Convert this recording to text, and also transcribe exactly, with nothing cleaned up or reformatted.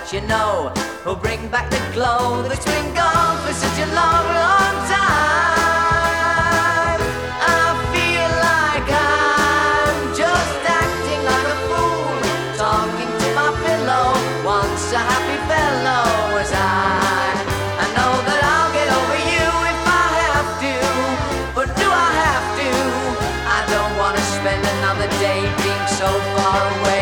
that you know who'll bring back the glow that's been gone for such a long, long time. I feel like I'm just acting like a fool, talking to my pillow, once a happy fellow was I. I know that I'll get over you if I have to, but do I have to? I don't want to spend another day being so far away.